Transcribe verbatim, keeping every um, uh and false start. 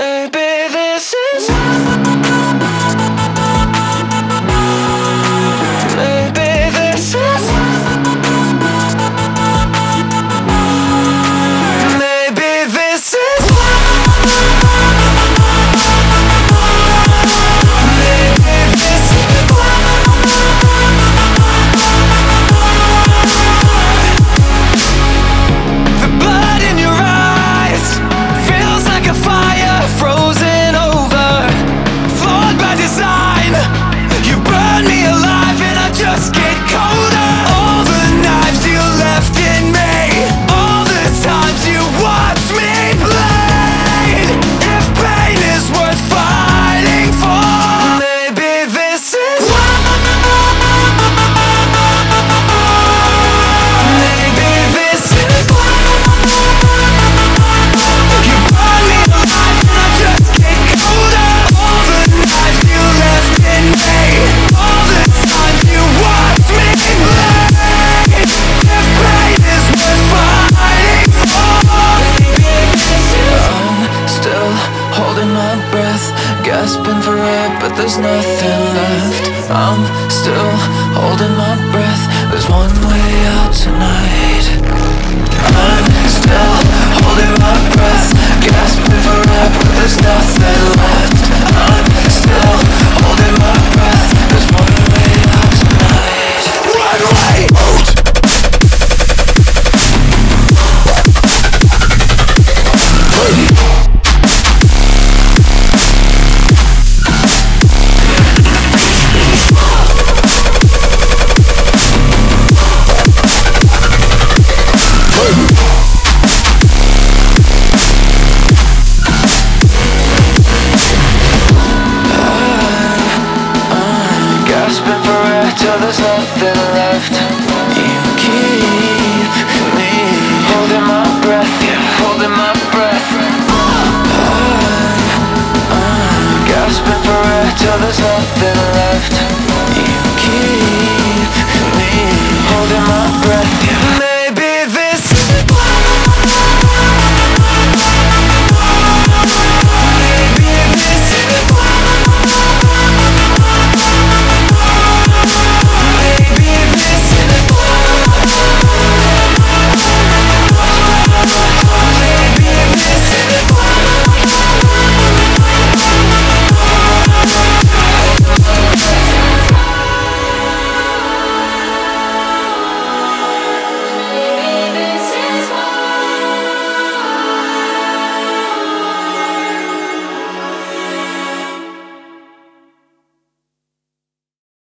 Maybe this is Maybe this is Maybe this is Maybe this is The blood in your eyes feels like a fire frozen over, flawed by design. You burn me alive and I just get colder. All the knives you left in me, all the times you watched me bleed. If pain is worth fighting for, maybe this is Maybe this is You burn me alive and I just get colder. All the knives you left in me, all the times you watched me bleed. If pain is worth fighting for, I'm still holding my breath, gasping for air, but there's nothing left. I'm still holding my breath, there's one way out tonight. I'm still holding my breath, gasping for air, but there's nothing left. I'm still holding my breath, there's one way out tonight. One way out. Gasping for air till there's nothing left.